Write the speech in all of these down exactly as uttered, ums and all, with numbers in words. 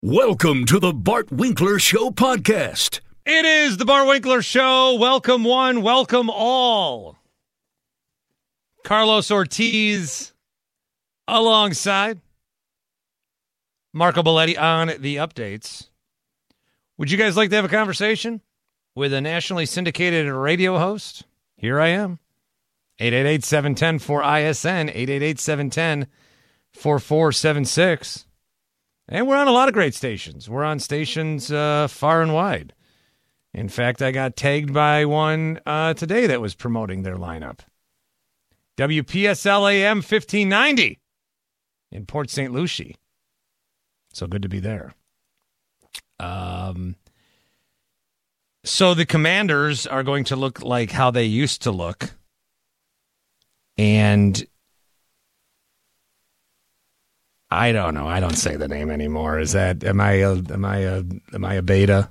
Welcome to the Bart Winkler Show podcast. It is the Bart Winkler Show. Welcome one, welcome all. Carlos Ortiz alongside Marco Belletti on the updates. Would you guys like to have a conversation with a nationally syndicated radio host? Here I am. eight eight eight, seven one zero, four I S N, eight eight eight, seven one zero, four four seven six. And we're on a lot of great stations. We're on stations uh, far and wide. In fact, I got tagged by one uh, today that was promoting their lineup. W P S L A M fifteen ninety in Port Saint Lucie. So good to be there. Um, so the Commanders are going to look like how they used to look. And I don't know. I don't say the name anymore. Is that, am I a, am I a, am I a beta?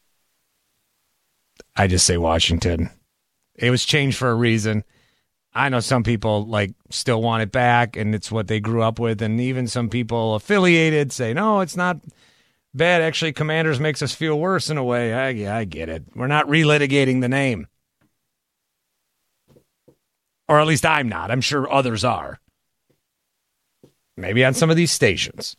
I just say Washington. It was changed for a reason. I know some people like still want it back and it's what they grew up with. And even some people affiliated say, no, it's not bad. Actually, Commanders makes us feel worse in a way. I, yeah, I get it. We're not relitigating the name. Or at least I'm not. I'm sure others are. Maybe on some of these stations.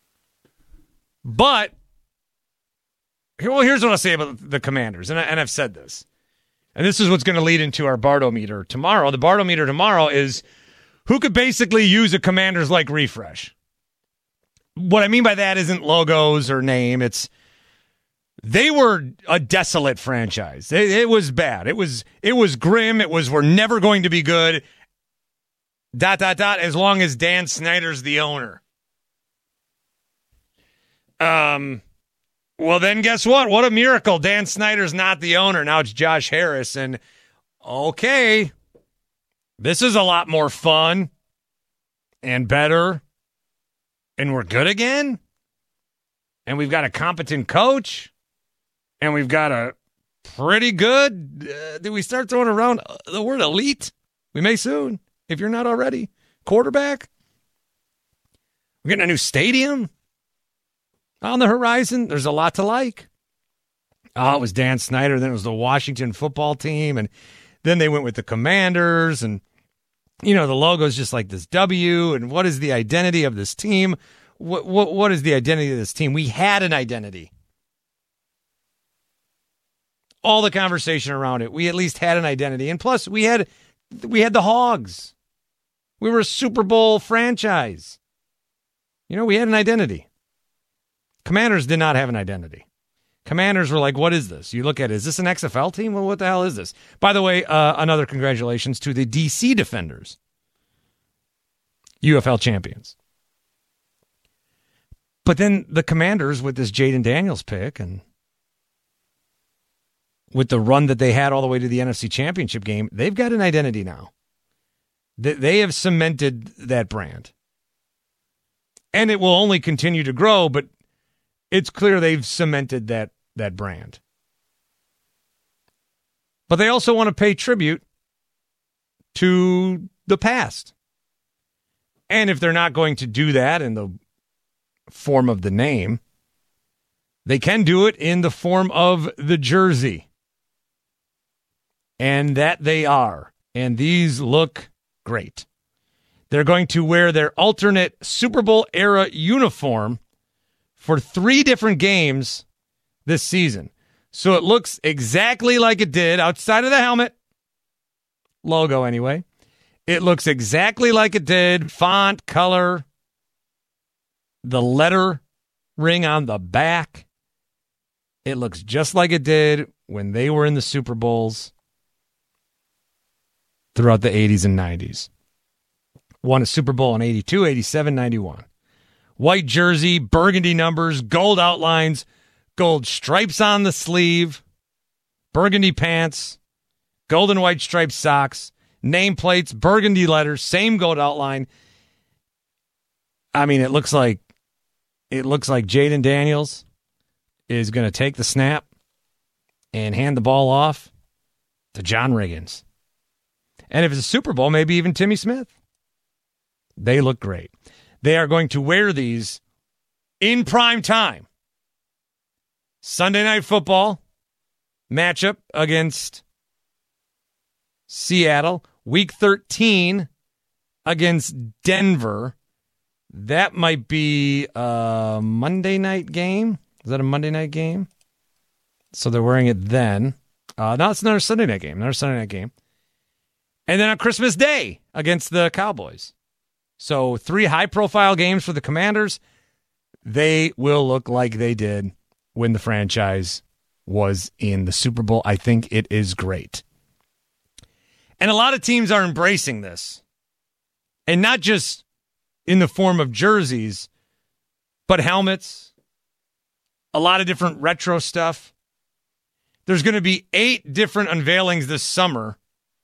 But, well, here's what I'll say about the Commanders, and, I, and I've said this. And this is what's going to lead into our Bartometer tomorrow. The Bartometer tomorrow is who could basically use a Commanders-like refresh. What I mean by that isn't logos or name. It's they were a desolate franchise. It, it was bad. It was it was grim. It was we're never going to be good. Dot, dot, dot, as long as Dan Snyder's the owner. Um, well, then guess what? What a miracle. Dan Snyder's not the owner. Now it's Josh Harris. And, okay, this is a lot more fun and better. And we're good again. And we've got a competent coach. And we've got a pretty good, uh, did we start throwing around the word elite? We may soon. If you're not already, quarterback. We're getting a new stadium on the horizon. There's a lot to like. Oh, it was Dan Snyder. Then it was the Washington football team. And then they went with the Commanders. And, you know, the logo's just like this W. And what is the identity of this team? What, what, what is the identity of this team? We had an identity. All the conversation around it. We at least had an identity. And plus, we had... We had the Hogs. We were a Super Bowl franchise. You know, we had an identity. Commanders did not have an identity. Commanders were like, what is this? You look at it, is this an X F L team? Well, what the hell is this? By the way, uh, another congratulations to the D C Defenders. U F L champions. But then the Commanders with this Jaden Daniels pick and with the run that they had all the way to the N F C Championship game, they've got an identity now. They have cemented that brand. And it will only continue to grow, but it's clear they've cemented that, that brand. But they also want to pay tribute to the past. And if they're not going to do that in the form of the name, they can do it in the form of the jersey. And that they are. And these look great. They're going to wear their alternate Super Bowl era uniform for three different games this season. So it looks exactly like it did outside of the helmet. Logo, anyway. It looks exactly like it did. Font, color, the letter ring on the back. It looks just like it did when they were in the Super Bowls throughout the eighties and nineties. Won a Super Bowl in eighty-two, eighty-seven, ninety-one. White jersey, burgundy numbers, gold outlines, gold stripes on the sleeve, burgundy pants, gold and white striped socks, nameplates, burgundy letters, same gold outline. I mean, it looks like it looks like Jaden Daniels is going to take the snap and hand the ball off to John Riggins. And if it's a Super Bowl, maybe even Timmy Smith. They look great. They are going to wear these in prime time Sunday Night Football matchup against Seattle. Week thirteen against Denver. That might be a Monday night game. Is that a Monday night game? So they're wearing it then. Uh, no, it's another Sunday night game. Another Sunday night game. And then on Christmas Day against the Cowboys. So three high-profile games for the Commanders. They will look like they did when the franchise was in the Super Bowl. I think it is great. And a lot of teams are embracing this. And not just in the form of jerseys, but helmets, a lot of different retro stuff. There's going to be eight different unveilings this summer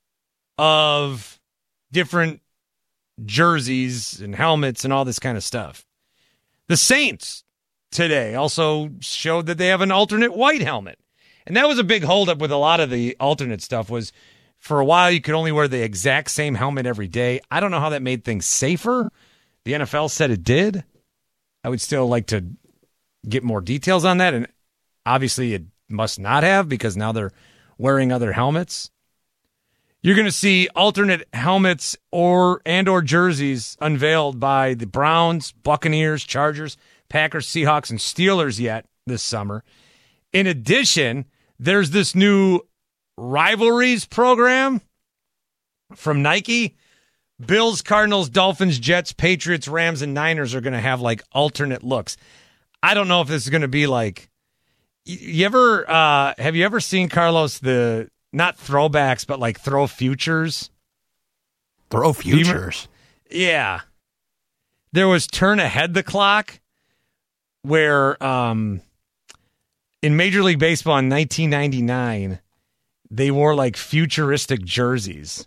of different jerseys and helmets and all this kind of stuff. The Saints today also showed that they have an alternate white helmet. And that was a big holdup with a lot of the alternate stuff was for a while you could only wear the exact same helmet every day. I don't know how that made things safer. The N F L said it did. I would still like to get more details on that. And obviously it must not have because now they're wearing other helmets. You're going to see alternate helmets or and or jerseys unveiled by the Browns, Buccaneers, Chargers, Packers, Seahawks, and Steelers yet this summer. In addition, there's this new rivalries program from Nike. Bills, Cardinals, Dolphins, Jets, Patriots, Rams, and Niners are going to have like alternate looks. I don't know if this is going to be like, you ever, uh, have you ever seen, Carlos, the, not throwbacks, but like throw futures? Throw futures? Yeah. There was Turn Ahead the Clock, where um, in Major League Baseball in nineteen ninety-nine, they wore like futuristic jerseys.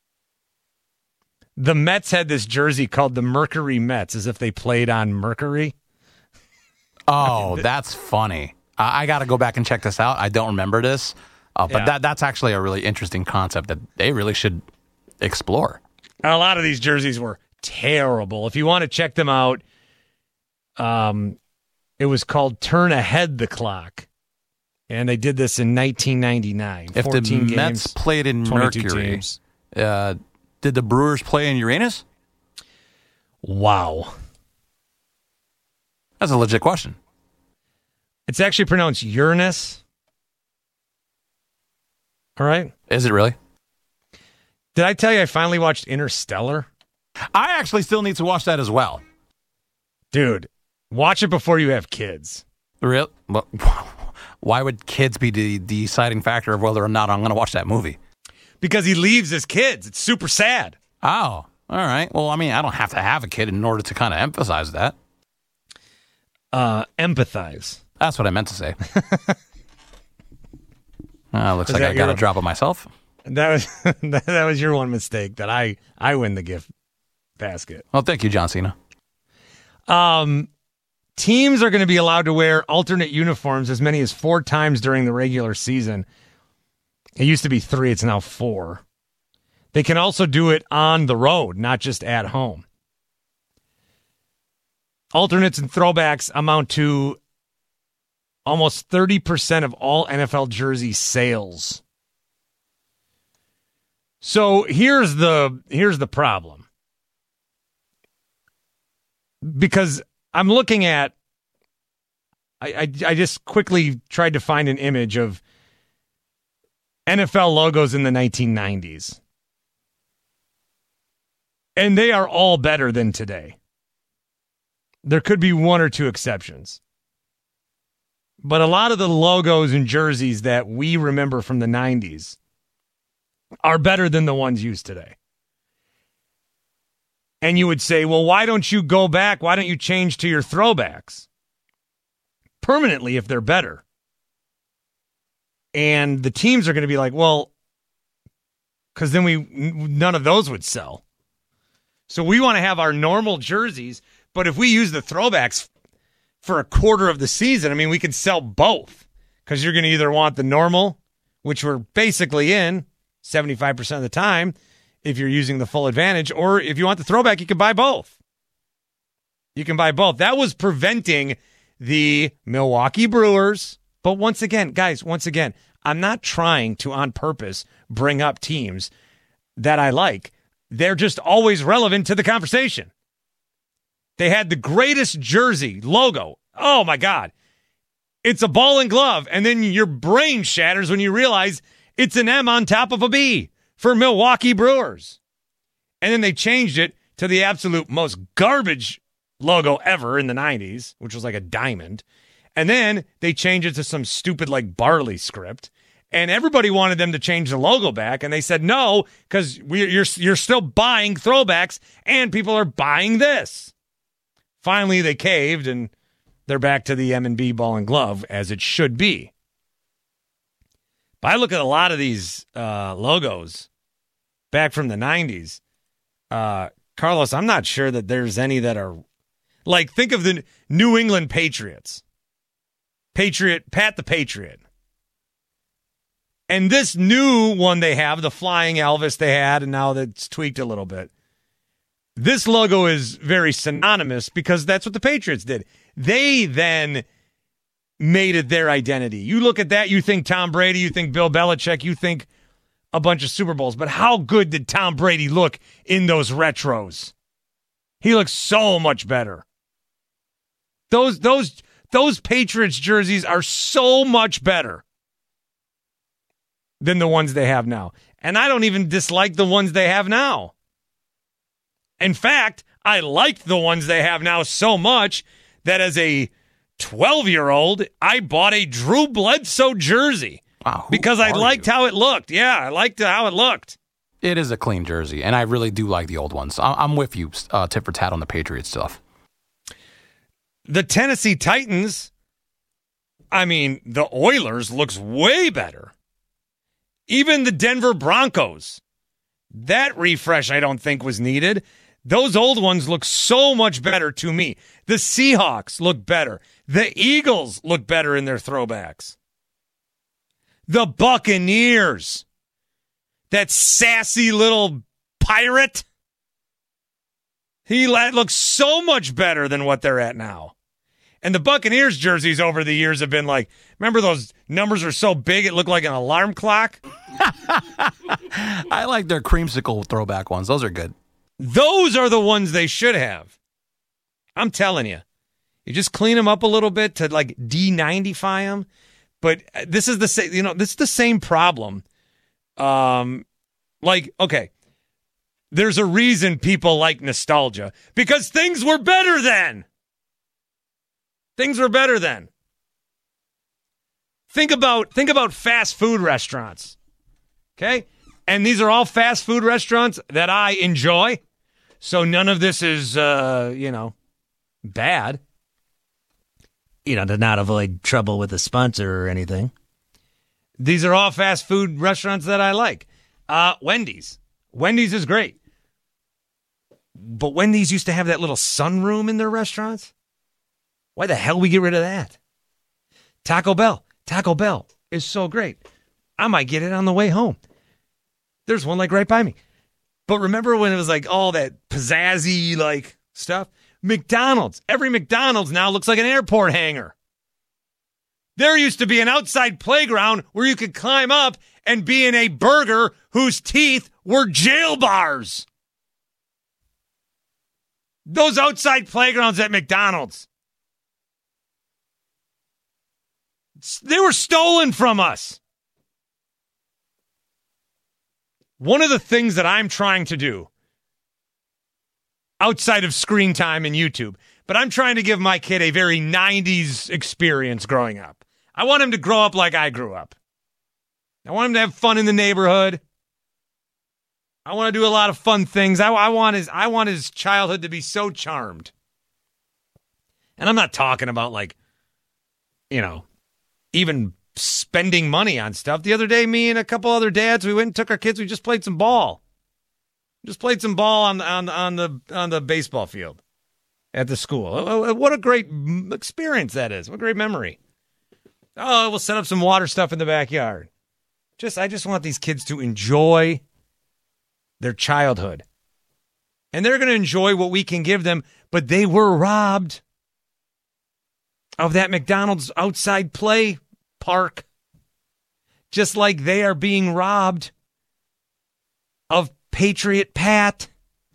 The Mets had this jersey called the Mercury Mets, as if they played on Mercury. Oh, that's funny. I, I got to go back and check this out. I don't remember this. Uh, but Yeah. that that's actually a really interesting concept that they really should explore. A lot of these jerseys were terrible. If you want to check them out, um, it was called Turn Ahead the Clock. And they did this in nineteen ninety-nine. If the games, Mets played in twenty-two Mercury, teams. Uh, did the Brewers play in Uranus? Wow. That's a legit question. It's actually pronounced Uranus. All right. Is it really? Did I tell you I finally watched Interstellar? I actually still need to watch that as well. Dude, watch it before you have kids. Real? Well, why would kids be the deciding factor of whether or not I'm going to watch that movie? Because he leaves his kids. It's super sad. Oh, all right. Well, I mean, I don't have to have a kid in order to kind of emphasize that. Uh, empathize. That's what I meant to say. uh, looks Is like that I got a your- drop of myself. That was that, that was your one mistake that I I win the gift basket. Well, thank you, John Cena. Um, teams are going to be allowed to wear alternate uniforms as many as four times during the regular season. It used to be three; it's now four. They can also do it on the road, not just at home. Alternates and throwbacks amount to almost thirty percent of all N F L jersey sales. So here's the here's the problem. Because I'm looking at, I, I I just quickly tried to find an image of N F L logos in the nineteen nineties. And they are all better than today. There could be one or two exceptions. But a lot of the logos and jerseys that we remember from the nineties are better than the ones used today. And you would say, well, why don't you go back? Why don't you change to your throwbacks permanently if they're better? And the teams are going to be like, well, because then we none of those would sell. So we want to have our normal jerseys, but if we use the throwbacks for a quarter of the season, I mean, we can sell both because you're going to either want the normal, which we're basically in seventy-five percent of the time if you're using the full advantage, or if you want the throwback, you can buy both. You can buy both. That was preventing the Milwaukee Brewers But once again, guys, once again, I'm not trying to on purpose bring up teams that I like. They're just always relevant to the conversation. They had the greatest jersey logo. Oh, my God. It's a ball and glove, and then your brain shatters when you realize it's an M on top of a B for Milwaukee Brewers. And then they changed it to the absolute most garbage logo ever in the nineties, which was like a diamond. And then they changed it to some stupid like Barley script. And everybody wanted them to change the logo back, and they said no, because we you're you're still buying throwbacks, and people are buying this. Finally, they caved, and they're back to the M and B ball and glove, as it should be. But I look at a lot of these uh, logos back from the nineties. Uh, Carlos, I'm not sure that there's any that are... Like, think of the New England Patriots. Patriot, Pat the Patriot. And this new one they have, the Flying Elvis they had, and now that's tweaked a little bit. This logo is very synonymous because that's what the Patriots did. They then made it their identity. You look at that, you think Tom Brady, you think Bill Belichick, you think a bunch of Super Bowls. But how good did Tom Brady look in those retros? He looks so much better. Those those those Patriots jerseys are so much better than the ones they have now. And I don't even dislike the ones they have now. In fact, I liked the ones they have now so much that as a twelve-year-old, I bought a Drew Bledsoe jersey. Wow, because I liked you? how it looked. Yeah, I liked how it looked. It is a clean jersey, and I really do like the old ones. I'm with you, uh, tit for tat on the Patriots stuff. The Tennessee Titans, I mean, the Oilers looks way better. Even the Denver Broncos, that refresh I don't think was needed. Those old ones look so much better to me. The Seahawks look better. The Eagles look better in their throwbacks. The Buccaneers, that sassy little pirate, he looks so much better than what they're at now. And the Buccaneers jerseys over the years have been like, remember those numbers are so big it looked like an alarm clock? I like their creamsicle throwback ones. Those are good. Those are the ones they should have. I'm telling you. You just clean them up a little bit to like D ninety-fy them. But this is the same, you know, this is the same problem. Um, like, okay, there's a reason people like nostalgia because things were better then. Things were better then. Think about think about fast food restaurants. Okay? And these are all fast food restaurants that I enjoy. So none of this is uh, you know, bad. You know, to not avoid trouble with a sponsor or anything. These are all fast food restaurants that I like. Uh, Wendy's. Wendy's is great. But Wendy's used to have that little sunroom in their restaurants. Why the hell we get rid of that? Taco Bell. Taco Bell is so great. I might get it on the way home. There's one like right by me. But remember when it was like all that pizzazzy like stuff? McDonald's. Every McDonald's now looks like an airport hangar. There used to be an outside playground where you could climb up and be in a burger whose teeth were jail bars. Those outside playgrounds at McDonald's. They were stolen from us. One of the things that I'm trying to do outside of screen time and YouTube, but I'm trying to give my kid a very nineties experience growing up. I want him to grow up like I grew up. I want him to have fun in the neighborhood. I want to do a lot of fun things. I, I want his I want his childhood to be so charmed. And I'm not talking about like, you know, even spending money on stuff. The other day, me and a couple other dads, we went and took our kids. We just played some ball. Just played some ball on the on the on the on the baseball field at the school. What a great experience that is! What a great memory. Oh, we'll set up some water stuff in the backyard. Just I just want these kids to enjoy their childhood, and they're going to enjoy what we can give them. But they were robbed of that McDonald's outside play Park. Just like they are being robbed of Patriot Pat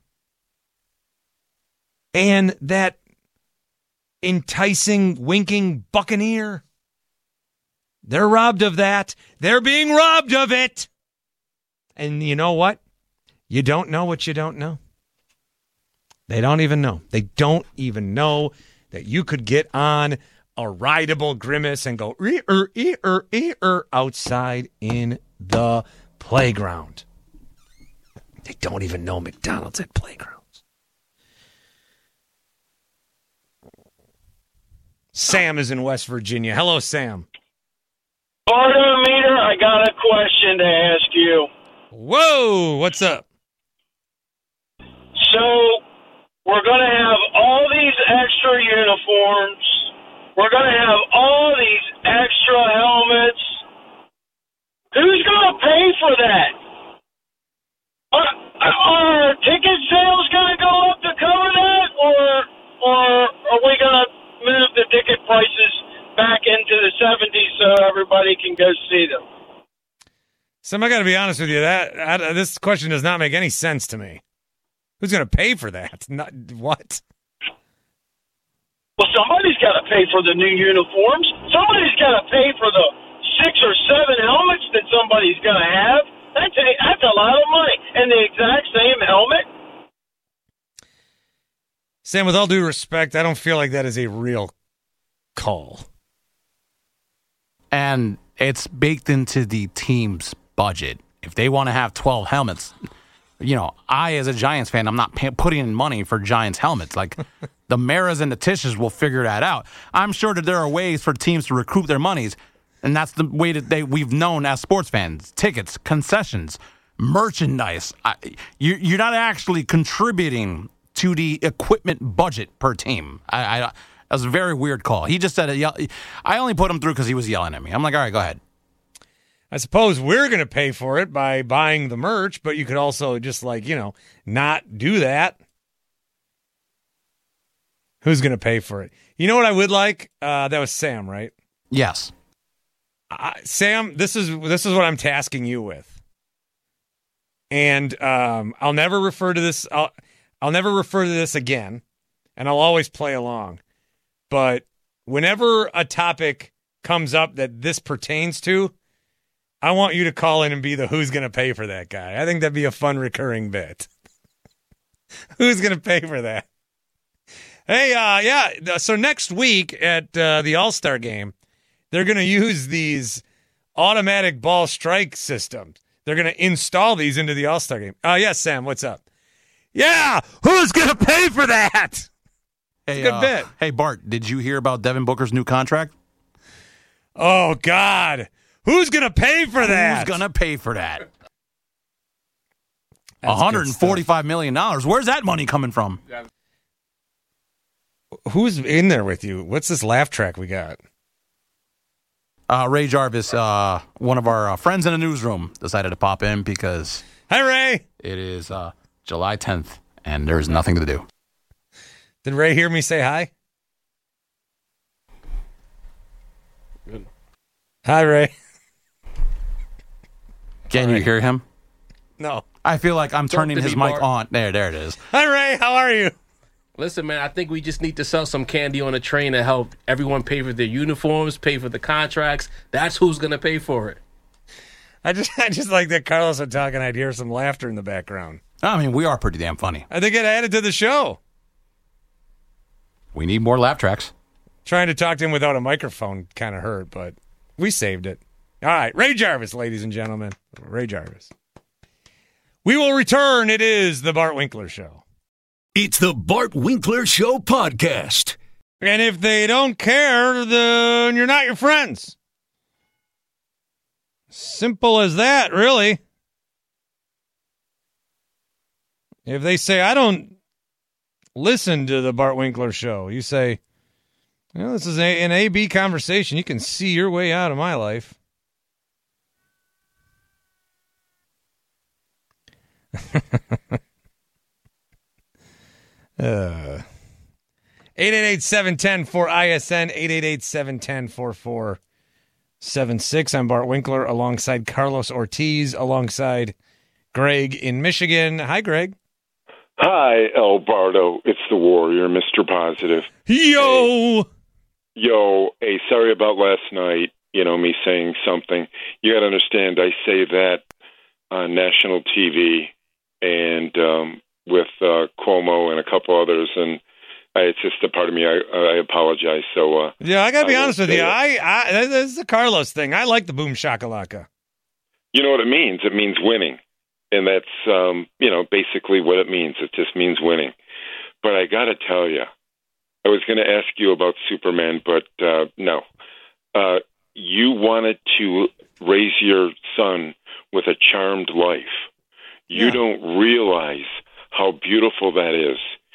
and that enticing, winking Buccaneer. They're robbed of that. They're being robbed of it. And you know what? You don't know what you don't know. They don't even know. They don't even know that you could get on a rideable Grimace and go ee-er, ee-er, ee-er outside in the playground. They don't even know McDonald's at playgrounds. Sam is in West Virginia. Hello, Sam. Bartometer, I got a question to ask you. Whoa, what's up? So, we're going to have all these extra uniforms. We're going to have all these extra helmets. Who's going to pay for that? Are, are ticket sales going to go up to cover that? Or, or are we going to move the ticket prices back into the seventies so everybody can go see them? Sam, I got to be honest with you. That I, this question does not make any sense to me. Who's going to pay for that? Not what? Well, somebody's got to pay for the new uniforms. Somebody's got to pay for the six or seven helmets that somebody's going to have. That's a, that's a lot of money. And the exact same helmet. Sam, with all due respect, I don't feel like that is a real call. And it's baked into the team's budget. If they want to have twelve helmets, you know, I, as a Giants fan, I'm not pay- putting in money for Giants helmets. Like, the Maras and the Tishes will figure that out. I'm sure that there are ways for teams to recoup their monies, and that's the way that they we've known as sports fans. Tickets, concessions, merchandise. I, you, you're not actually contributing to the equipment budget per team. I, I, that was a very weird call. He just said it. I only put him through because he was yelling at me. I'm like, all right, go ahead. I suppose we're going to pay for it by buying the merch, but you could also just, like, you know, not do that. Who's going to pay for it? You know what I would like? Uh, that was Sam, right? Yes. Uh, Sam, this is this is what I'm tasking you with. And um, I'll never refer to this. I'll, I'll never refer to this again, and I'll always play along. But whenever a topic comes up that this pertains to, I want you to call in and be the who's going to pay for that guy. I think that'd be a fun recurring bit. Who's going to pay for that? Hey, uh, yeah, so next week at uh, the All-Star game, they're going to use these automatic ball strike systems. They're going to install these into the All-Star game. Uh, yes, Sam, what's up? Yeah, who's going to pay for that? Hey, good uh, bit. Hey, Bart, did you hear about Devin Booker's new contract? Oh, God. Who's going to pay for that? Who's going to pay for that? That's one hundred forty-five million dollars. Where's that money coming from? Who's in there with you? What's this laugh track we got? Uh, Ray Jarvis, uh, one of our uh, friends in the newsroom, decided to pop in because Hi, Ray. it is uh, July tenth, and there's nothing to do. Did Ray hear me say hi? Good. Hi, Ray. Can you hear him? No. I feel like I'm Talk turning to his me, mic Bart. on. There, there it is. Hi, Ray. How are you? Listen, man, I think we just need to sell some candy on a train to help everyone pay for their uniforms, pay for the contracts. That's who's going to pay for it. I just I just like that Carlos was talking. I'd hear some laughter in the background. I mean, we are pretty damn funny. I think it added to the show. We need more laugh tracks. Trying to talk to him without a microphone kind of hurt, but we saved it. All right, Ray Jarvis, ladies and gentlemen. Ray Jarvis. We will return. It is the Bart Winkler Show. It's the Bart Winkler Show podcast. And if they don't care, then you're not your friends. Simple as that, really. If they say, I don't listen to the Bart Winkler Show, you say, well, this is a, an A B conversation. You can see your way out of my life. uh, eight eight eight, seven one zero, four I S N, eight eight eight, seven one zero, four four seven six. I'm Bart Winkler alongside Carlos Ortiz, alongside Greg in Michigan. Hi, Greg. Hi, El Bardo. It's the Warrior, Mister Positive. Yo! Hey, yo, hey, sorry about last night, you know, me saying something. You got to understand, I say that on national T V and um, with uh, Cuomo and a couple others, and I, it's just a part of me. I, I apologize. So, uh, Yeah, I got to be I honest with say you. it. I, I This is the Carlos thing. I like the boom shakalaka. You know what it means? It means winning. And that's, um, you know, basically what it means. It just means winning. But I got to tell you, I was going to ask you about Superman, but uh, no. Uh, you wanted to raise your son with a charmed life. You Yeah. don't realize how beautiful that is.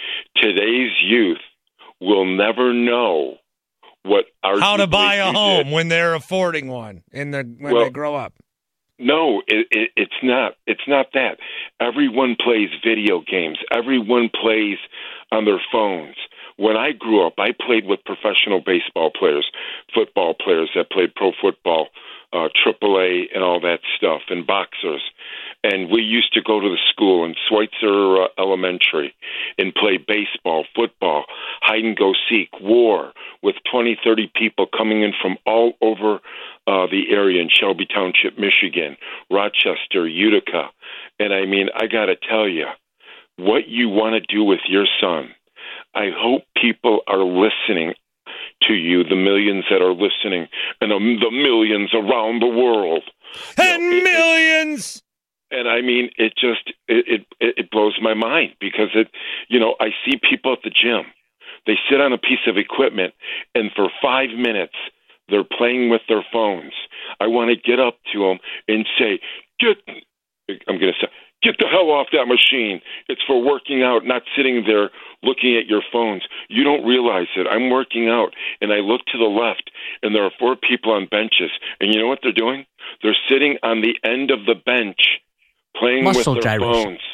Today's youth will never know what our How to buy a you home did. when they're affording one in the, when Well, they grow up. No, it, it, it's not. It's not that. Everyone plays video games. Everyone plays on their phones. When I grew up, I played with professional baseball players, football players that played pro football, uh, triple A, and all that stuff, and boxers. And we used to go to the school in Schweitzer uh, Elementary and play baseball, football, hide and go seek, war with twenty, thirty people coming in from all over uh, the area in Shelby Township, Michigan, Rochester, Utica. And I mean, I got to tell you, what you want to do with your son, I hope people are listening to you, the millions that are listening, and the, the millions around the world. And You know, it- millions! And I mean, it just it, it it blows my mind because it, you know, I see people at the gym. They sit on a piece of equipment, and for five minutes they're playing with their phones. I want to get up to them and say, "Get," I'm going to say, "Get the hell off that machine. It's for working out, not sitting there looking at your phones. You don't realize it. I'm working out, and I look to the left, and there are four people on benches, and you know what they're doing? They're sitting on the end of the bench." Playing Muscle with their gyration. phones.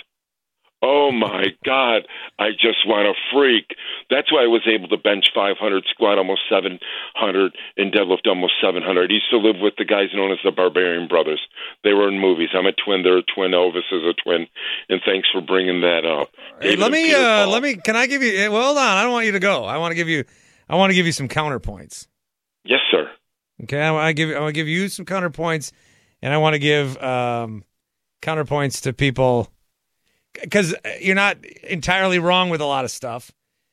Oh, my God. I just want to freak. That's why I was able to bench five hundred, squat almost seven hundred, and deadlift almost seven hundred. I used to live with the guys known as the Barbarian Brothers. They were in movies. I'm a twin. They're a twin. Elvis is a twin. And thanks for bringing that up. Hey, David let and me, Peter uh, Paul. let me, can I give you, well, hold on. I don't want you to go. I want to give you, I want to give you some counterpoints. Yes, sir. Okay. I want to give, I want to give you some counterpoints, and I want to give, um, counterpoints to people, because you're not entirely wrong with a lot of stuff.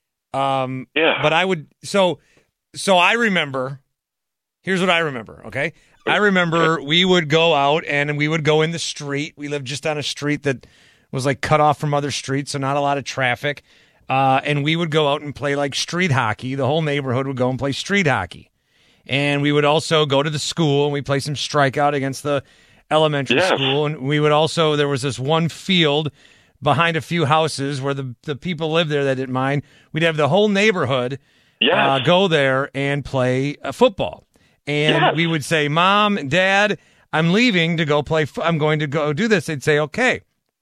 Um, Yeah. But I would, so, so I remember, here's what I remember, okay? I remember we would go out and we would go in the street. We lived just on a street that was like cut off from other streets, so not a lot of traffic. Uh, and we would go out and play like street hockey. The whole neighborhood would go and play street hockey. And we would also go to the school and we play some strikeout against the elementary Yes. school. And we would also, there was this one field behind a few houses where the, the people lived there that didn't mind. We'd have the whole neighborhood Yes. uh, go there and play uh, football. And Yes. we would say, Mom, Dad, I'm leaving to go play. F- I'm going to go do this. They'd say, okay.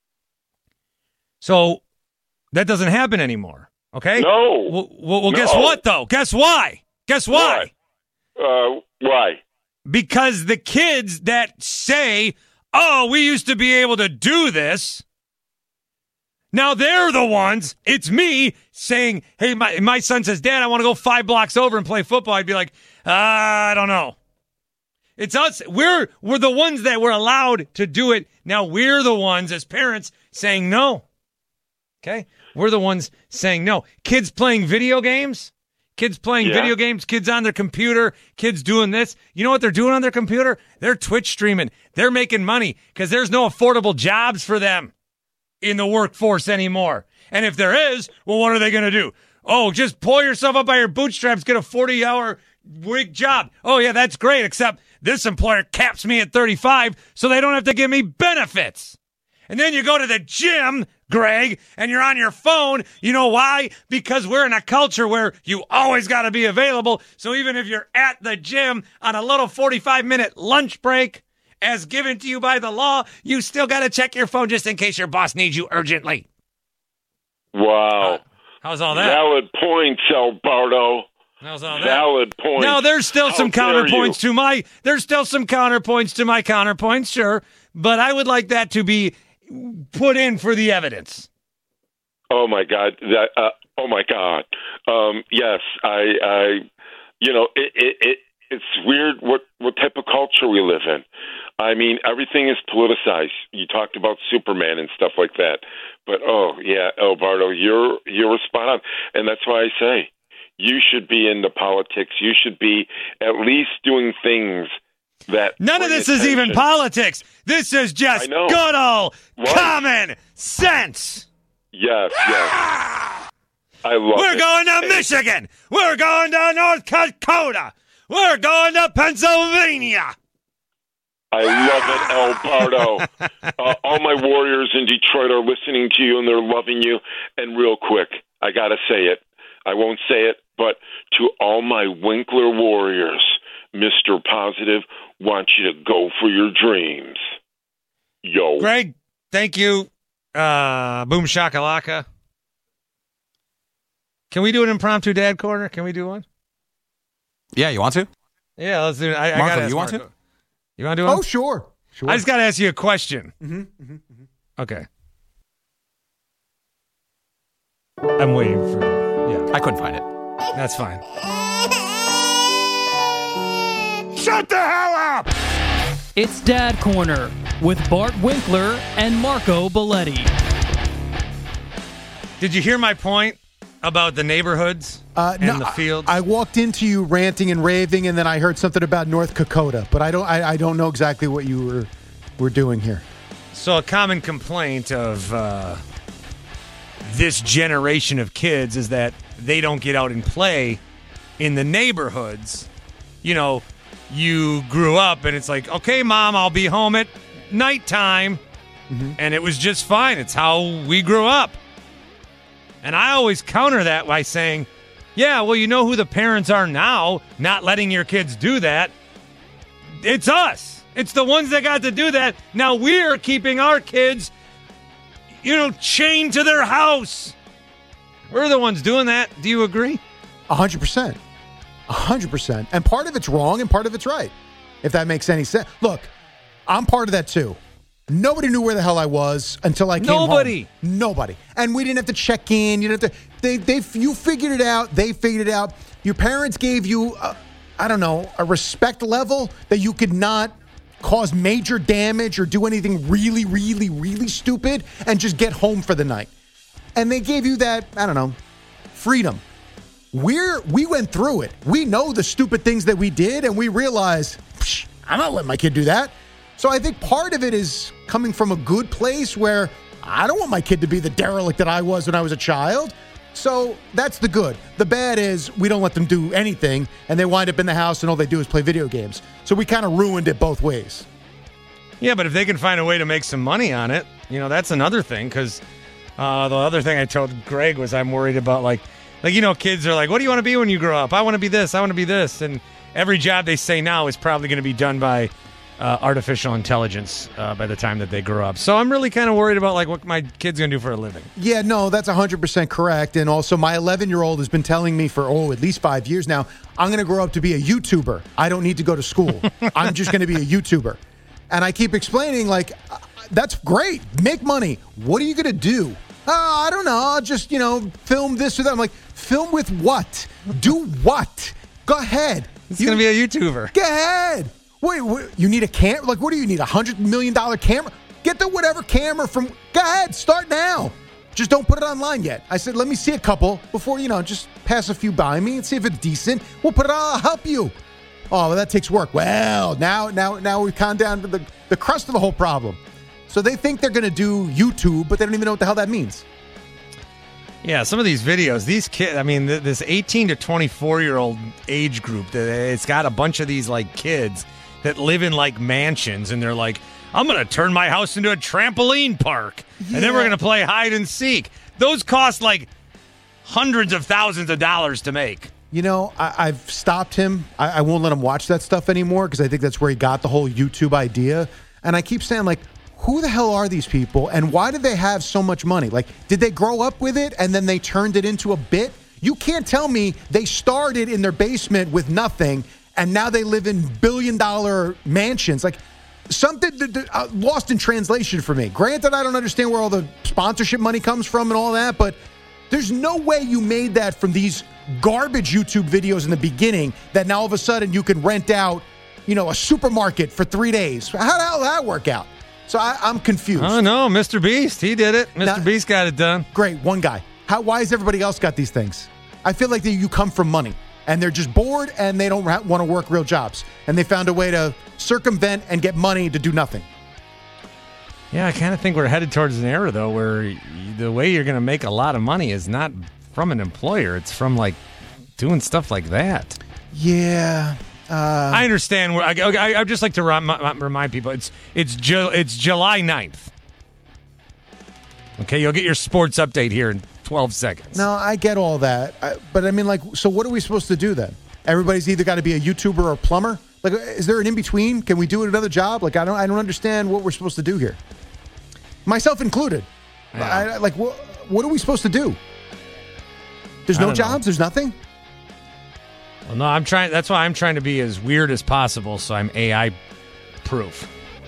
So that doesn't happen anymore. Okay. No. Well, well, well guess No. what, though? Guess why? Guess why? Uh, why? Because the kids that say, oh, we used to be able to do this, now they're the ones, it's me, saying, hey, my, my son says, Dad, I want to go five blocks over and play football. I'd be like, uh, I don't know. It's us. We're, we're the ones that were allowed to do it. Now we're the ones as parents saying no. Okay? We're the ones saying no. Kids playing video games. Kids playing Yeah. video games, kids on their computer, kids doing this. You know what they're doing on their computer? They're Twitch streaming. They're making money because there's no affordable jobs for them in the workforce anymore. And if there is, well, what are they going to do? Oh, just pull yourself up by your bootstraps, get a forty-hour week job. Oh, yeah, that's great, except this employer caps me at thirty-five so they don't have to give me benefits. And then you go to the gym, Greg, and you're on your phone. You know why? Because we're in a culture where you always got to be available. So even if you're at the gym on a little forty-five minute lunch break, as given to you by the law, you still got to check your phone just in case your boss needs you urgently. Wow. How's all that? Valid points, Alberto. How's all that? valid points. No, there's still How some dare counterpoints you. to my. There's still some counterpoints to my counterpoints, sure, but I would like that to be put in for the evidence. Oh my God! That. Uh, oh my God! Um, yes, I. I. You know, it, it, it. It's weird what what type of culture we live in. I mean, everything is politicized. You talked about Superman and stuff like that, but oh yeah, Alberto, you're you're spot on, and that's why I say you should be into politics. You should be at least doing things that. None of bring this is even attention. politics. This is just I know. good old Right. common sense. Yes, yes. I love We're it. going to Hey, Michigan. We're going to North Dakota. We're going to Pennsylvania. I love it, Alberto. uh, all my Warriors in Detroit are listening to you, and they're loving you. And real quick, I got to say it. I won't say it, but to all my Winkler Warriors, Mister Positive wants you to go for your dreams. Yo. Greg, thank you. Uh, boom shakalaka. Can we do an impromptu dad corner? Can we do one? Yeah, you want to? Yeah, let's do it. I, I Marco, gotta ask you want Marco. to? You want to do one? Oh, sure. Sure. I just got to ask you a question. Mm-hmm, mm-hmm, mm-hmm. Okay. I'm waiting for Yeah, I couldn't find it. that's fine. Shut the hell up! It's Dad Corner with Bart Winkler and Marco Belletti. Did you hear my point about the neighborhoods Uh, and no, the fields? I, I walked into you ranting and raving, and then I heard something about North Dakota, but I don't. I, I don't know exactly what you were were doing here. So a common complaint of uh, this generation of kids is that they don't get out and play in the neighborhoods. You know, you grew up and it's like, okay, Mom, I'll be home at nighttime. Mm-hmm. And it was just fine. It's how we grew up. And I always counter that by saying, yeah, well, you know who the parents are now, not letting your kids do that. It's us. It's the ones that got to do that. Now we're keeping our kids, you know, chained to their house. We're the ones doing that. Do you agree? A hundred percent, a hundred percent. And part of it's wrong, and part of it's right. If that makes any sense. Look, I'm part of that too. Nobody knew where the hell I was until I came Nobody. home. Nobody. And we didn't have to check in. You didn't have to. They, they, you figured it out. They figured it out. Your parents gave you, a, I don't know, a respect level that you could not cause major damage or do anything really, really, really stupid and just get home for the night. And they gave you that, I don't know, freedom. We're we went through it. We know the stupid things that we did, and we realized, Psh, I'm not letting my kid do that. So I think part of it is coming from a good place where I don't want my kid to be the derelict that I was when I was a child. So that's the good. The bad is we don't let them do anything, and they wind up in the house, and all they do is play video games. So we kind of ruined it both ways. Yeah, but if they can find a way to make some money on it, you know, that's another thing. Because uh, the other thing I told Greg was I'm worried about, like, like, you know, kids are like, what do you want to be when you grow up? I want to be this. I want to be this. And every job they say now is probably going to be done by uh, artificial intelligence uh, by the time that they grow up. So I'm really kind of worried about, like, what my kid's going to do for a living. Yeah, no, that's one hundred percent correct. And also, my eleven-year-old has been telling me for, oh, at least five years now, I'm going to grow up to be a YouTuber. I don't need to go to school. I'm just going to be a YouTuber. And I keep explaining, like, uh, that's great. Make money. What are you going to do? Uh, I don't know. I'll just, you know, film this or that. I'm like, film with what? Do what? Go ahead. He's going to be a YouTuber. Go ahead. Wait, wait, you need a camera? Like, what do you need? A hundred million dollar camera? Get the whatever camera from. Go ahead. Start now. Just don't put it online yet. I said, let me see a couple before, you know, just pass a few by me and see if it's decent. We'll put it on. I'll help you. Oh, well, that takes work. Well, now, now, now we've gone down to the, the crust of the whole problem. So they think they're going to do YouTube, but they don't even know what the hell that means. Yeah, some of these videos, these kids, I mean, th- this eighteen to twenty-four year old age group, that it's got a bunch of these like kids that live in like mansions, and they're like, I'm going to turn my house into a trampoline park, Yeah. and then we're going to play hide and seek. Those cost like hundreds of thousands of dollars to make. You know, I, I've stopped him. I, I won't let him watch that stuff anymore because I think that's where he got the whole YouTube idea. And I keep saying, like, who the hell are these people and why do they have so much money? Like, did they grow up with it and then they turned it into a bit? You can't tell me they started in their basement with nothing and now they live in billion-dollar mansions. Like, something that, that, uh, lost in translation for me. Granted, I don't understand where all the sponsorship money comes from and all that, but there's no way you made that from these garbage YouTube videos in the beginning that now all of a sudden you can rent out, you know, a supermarket for three days. How the hell did that work out? So I, I'm confused. Oh, no, Mister Beast. He did it. Mister Now, Beast got it done. Great, one guy. How? Why has everybody else got these things? I feel like they, you come from money, and they're just bored, and they don't ha- want to work real jobs. And they found a way to circumvent and get money to do nothing. Yeah, I kind of think we're headed towards an era, though, where y- the way you're going to make a lot of money is not from an employer. It's from, like, doing stuff like that. Yeah. Uh, I understand. Where, I, I, I'd just like to rem- remind people, it's it's Ju- it's July ninth. Okay, you'll get your sports update here in twelve seconds. No, I get all that. I, but, I mean, like, so what are we supposed to do then? Everybody's either got to be a YouTuber or a plumber? Like, is there an in-between? Can we do another job? Like, I don't I don't understand what we're supposed to do here. Myself included. Yeah. I, like, what, what are we supposed to do? There's no don't jobs? know. There's nothing? Well, no, I'm trying. That's why I'm trying to be as weird as possible, so I'm A I proof.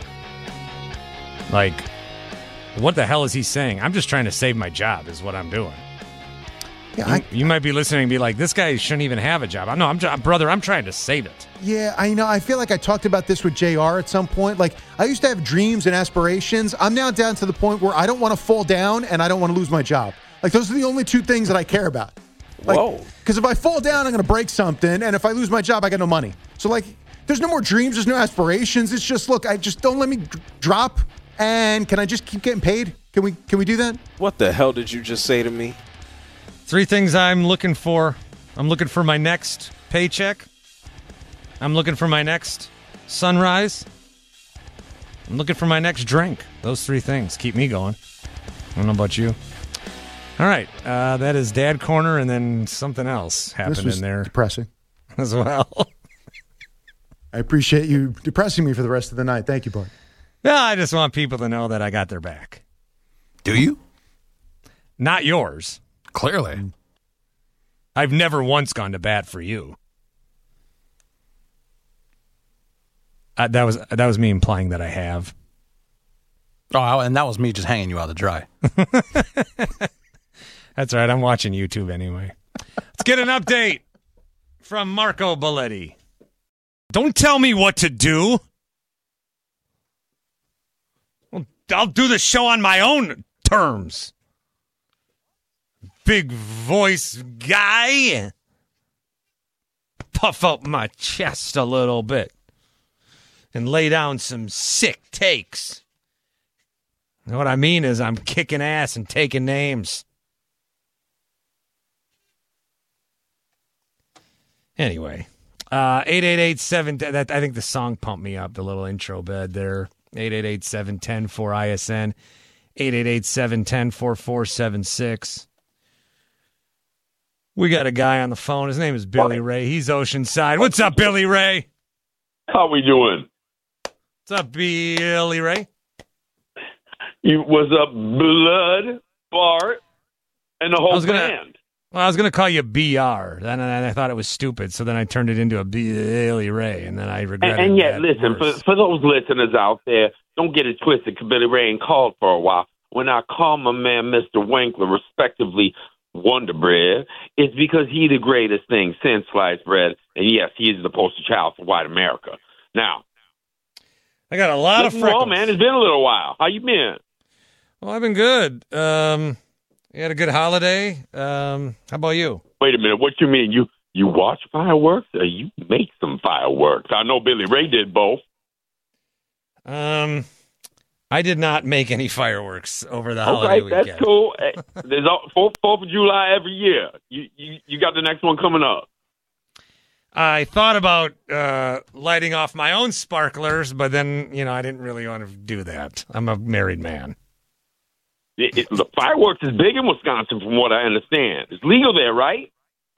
Like, what the hell is he saying? I'm just trying to save my job, is what I'm doing. Yeah, You, I, you might be listening and be like, "This guy shouldn't even have a job." No, I'm, tr- brother. I'm trying to save it. yeah, I know. I feel like I talked about this with J R at some point. Like, I used to have dreams and aspirations. I'm now down to the point where I don't want to fall down and I don't want to lose my job. Like, those are the only two things that I care about. Like, Whoa. Because if I fall down, I'm going to break something. And if I lose my job, I got no money. So, like, there's no more dreams. There's no aspirations. It's just, look, I just don't let me d- drop. And can I just keep getting paid? Can we Can we do that? What the hell did you just say to me? Three things I'm looking for. I'm looking for my next paycheck. I'm looking for my next sunrise. I'm looking for my next drink. Those three things keep me going. I don't know about you. All right. Uh, that is Dad Corner, and then something else happened This was in there depressing. as well. I appreciate you depressing me for the rest of the night. Thank you, Bart. No, I just want people to know that I got their back. Do you? Not yours. Clearly. I've never once gone to bat for you. Uh, that was that was me implying that I have. Oh, and that was me just hanging you out to dry. That's all right. I'm watching YouTube anyway. Let's get an update from Marco Belletti. Don't tell me what to do. Well, I'll do the show on my own terms. Big voice guy. Puff up my chest a little bit and lay down some sick takes. You know what I mean is I'm kicking ass and taking names. Anyway, uh, eight eight eight seven, that, I think the song pumped me up, the little intro bed there. eight eight eight seven one zero four I S N, eight eight eight seven one zero four four seven six. We got a guy on the phone. His name is Billy Ray. He's Oceanside. What's up, Billy Ray? How we doing? What's up, Billy Ray? You was up, Blood, Bart, and the I whole was gonna- band. Well, I was going to call you B R, and I thought it was stupid, so then I turned it into a Billy Ray, and then I regretted it. And, and yet, that listen, for, worse. for those listeners out there, don't get it twisted, because Billy Ray ain't called for a while. When I call my man Mister Winkler, respectively, Wonder Bread, it's because he the greatest thing since sliced bread, and yes, he is the poster child for white America. Now, I got a lot of listen, freckles. well, man, it's been a little while. How you been? Well, I've been good. Um, you had a good holiday. Um, how about you? Wait a minute, what you mean? You you watch fireworks or you make some fireworks? I know Billy Ray did both. Um, I did not make any fireworks over the holiday Okay, weekend. that's cool. Eh, There's a- Fourth, Fourth of July every year. You, you you got the next one coming up. I thought about uh, lighting off my own sparklers, but then, you know, I didn't really want to do that. I'm a married man. It, it, the fireworks is big in Wisconsin, from what I understand. It's legal there, right?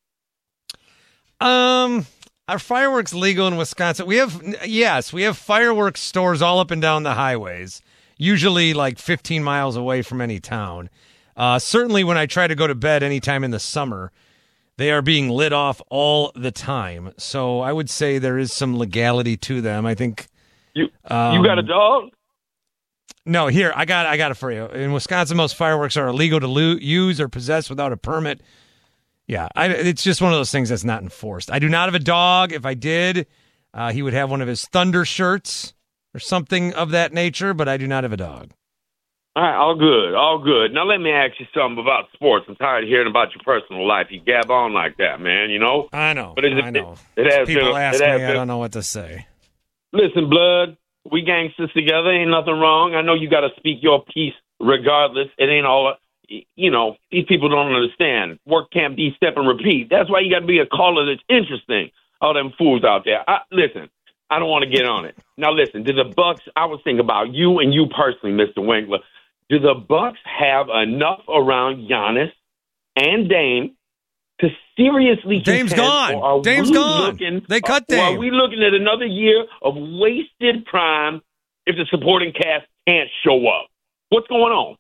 Um, are fireworks legal in Wisconsin? We have, yes, we have fireworks stores all up and down the highways, usually like fifteen miles away from any town. Uh, certainly when I try to go to bed anytime in the summer, they are being lit off all the time. So I would say there is some legality to them. I think you um, you got a dog? No, here I got I got it for you. In Wisconsin, most fireworks are illegal to lo- use or possess without a permit. Yeah, I, it's just one of those things that's not enforced. I do not have a dog. If I did, uh, he would have one of his Thunder shirts or something of that nature. But I do not have a dog. All right, all good, all good. Now let me ask you something about sports. I'm tired of hearing about your personal life. You gab on like that, man. You know. I know. But it, I know. It, it has People been, ask it me, has I been, don't know what to say. Listen, blood. We gangsters together. Ain't nothing wrong. I know you got to speak your piece regardless. It ain't all, you know, these people don't understand. Work can't be step and repeat. That's why you got to be a caller that's interesting. All them fools out there. I, listen, I don't want to get on it. Now, listen, do the Bucks, I was thinking about you and you personally, Mister Winkler. Do the Bucks have enough around Giannis and Dame to seriously Dame's contend, gone. or are Dame's we gone. Looking, They cut or Dame. Are we looking at another year of wasted prime if the supporting cast can't show up? What's going on?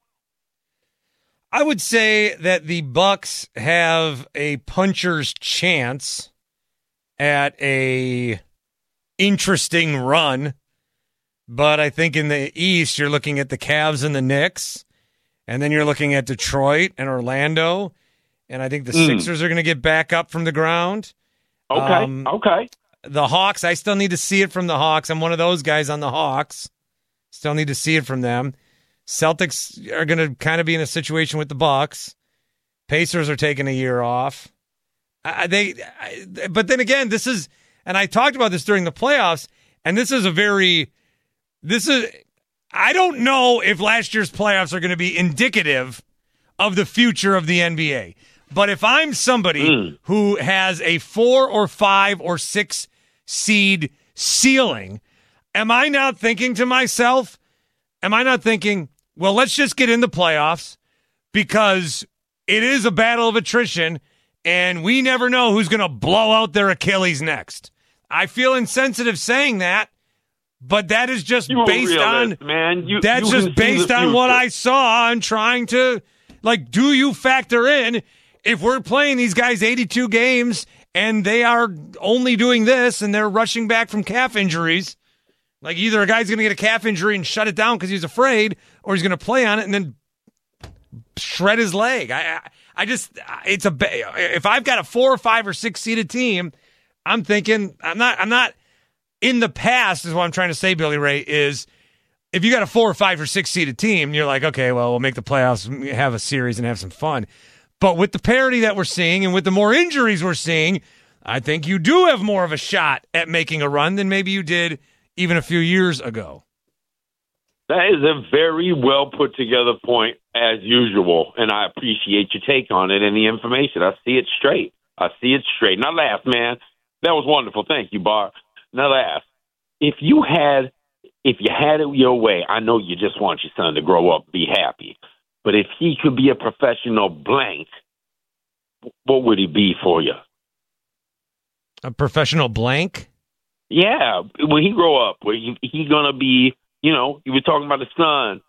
I would say that the Bucks have a puncher's chance at a interesting run, but I think in the East you're looking at the Cavs and the Knicks, and then you're looking at Detroit and Orlando. And I think the mm. Sixers are going to get back up from the ground. Okay, um, okay. The Hawks, I still need to see it from the Hawks. I'm one of those guys on the Hawks. Still need to see it from them. Celtics are going to kind of be in a situation with the Bucks. Pacers are taking a year off. I, they, I, but then again, this is, and I talked about this during the playoffs, and this is a very, this is, I don't know if last year's playoffs are going to be indicative of the future of the N B A. But if I'm somebody mm. who has a four or five or six seed ceiling, am I not thinking to myself, am I not thinking, well, let's just get in the playoffs because it is a battle of attrition and we never know who's going to blow out their Achilles next. I feel insensitive saying that, but that is just you based realist, on, man. You, that's you just based on what I saw and trying to, like, do you factor in if we're playing these guys eighty-two games and they are only doing this and they're rushing back from calf injuries, like either a guy's going to get a calf injury and shut it down because he's afraid, or he's going to play on it and then shred his leg. I, I, I just, it's a, if I've got a four or five or six seeded team, I'm thinking, I'm not, I'm not in the past is what I'm trying to say, Billy Ray, is if you got a four or five or six seeded team, you're like, okay, well, we'll make the playoffs, have a series and have some fun. But with the parity that we're seeing and with the more injuries we're seeing, I think you do have more of a shot at making a run than maybe you did even a few years ago. That is a very well put together point as usual, and I appreciate your take on it and the information. I see it straight. I see it straight. Now last, man, that was wonderful. Thank you, Bar. Now last, if you had if you had it your way, I know you just want your son to grow up, be happy. But if he could be a professional blank, what would he be for you? A professional blank? Yeah. When he grow up, he, he going to be, you know, you were talking about his son.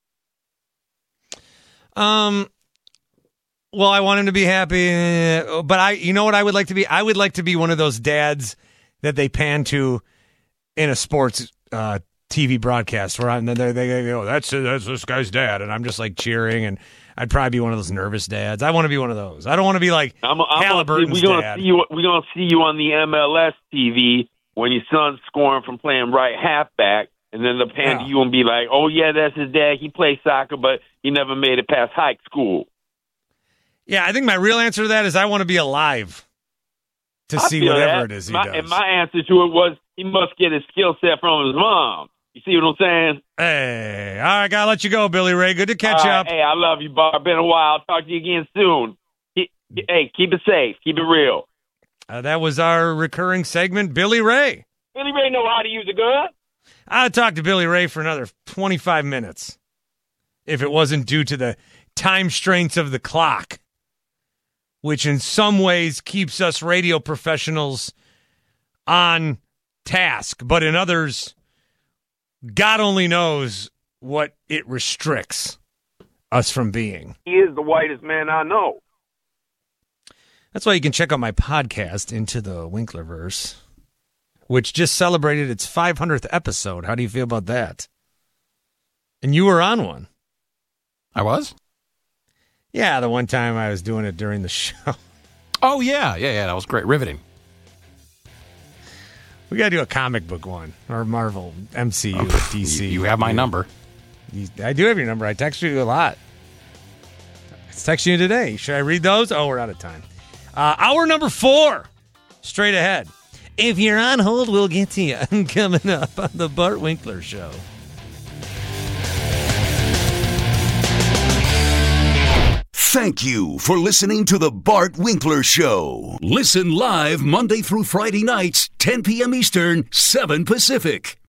Um, well, I want him to be happy, but I, you know what I would like to be? I would like to be one of those dads that they pan to in a sports uh, T V broadcast where I'm, they, they go, that's, that's this guy's dad. And I'm just like cheering, and I'd probably be one of those nervous dads. I want to be one of those. I don't want to be like I'm, I'm Halliburton's we're gonna dad. See you, we're going to see you on the M L S T V when your son's scoring from playing right halfback, and then they'll pan yeah. to you and be like, oh, yeah, that's his dad. He plays soccer, but he never made it past high school. Yeah, I think my real answer to that is I want to be alive to I see whatever that. it is he my, does. And my answer to it was he must get his skill set from his mom. You see what I'm saying? Hey, all right, gotta let you go, Billy Ray. Good to catch right, up. Hey, I love you, Bob. Been a while. Talk to you again soon. Keep, hey, keep it safe. Keep it real. Uh, that was our recurring segment, Billy Ray. Billy Ray know how to use a gun. I'd talk to Billy Ray for another twenty-five minutes if it wasn't due to the time strains of the clock, which in some ways keeps us radio professionals on task, but in others, God only knows what it restricts us from being. He is the whitest man I know. That's why you can check out my podcast, Into the Winklerverse, which just celebrated its five hundredth episode. How do you feel about that? And you were on one. I was? Yeah, the one time I was doing it during the show. Oh, yeah. Yeah, yeah. That was great. Riveting. We got to do a comic book one, or Marvel, M C U, oh, D C. You, you have my number. You, I do have your number. I text you a lot. I text you today. Should I read those? Oh, we're out of time. Uh, hour number four, straight ahead. If you're on hold, we'll get to you. Coming up on the Bart Winkler Show. Thank you for listening to the Bart Winkler Show. Listen live Monday through Friday nights, ten p.m. Eastern, seven Pacific.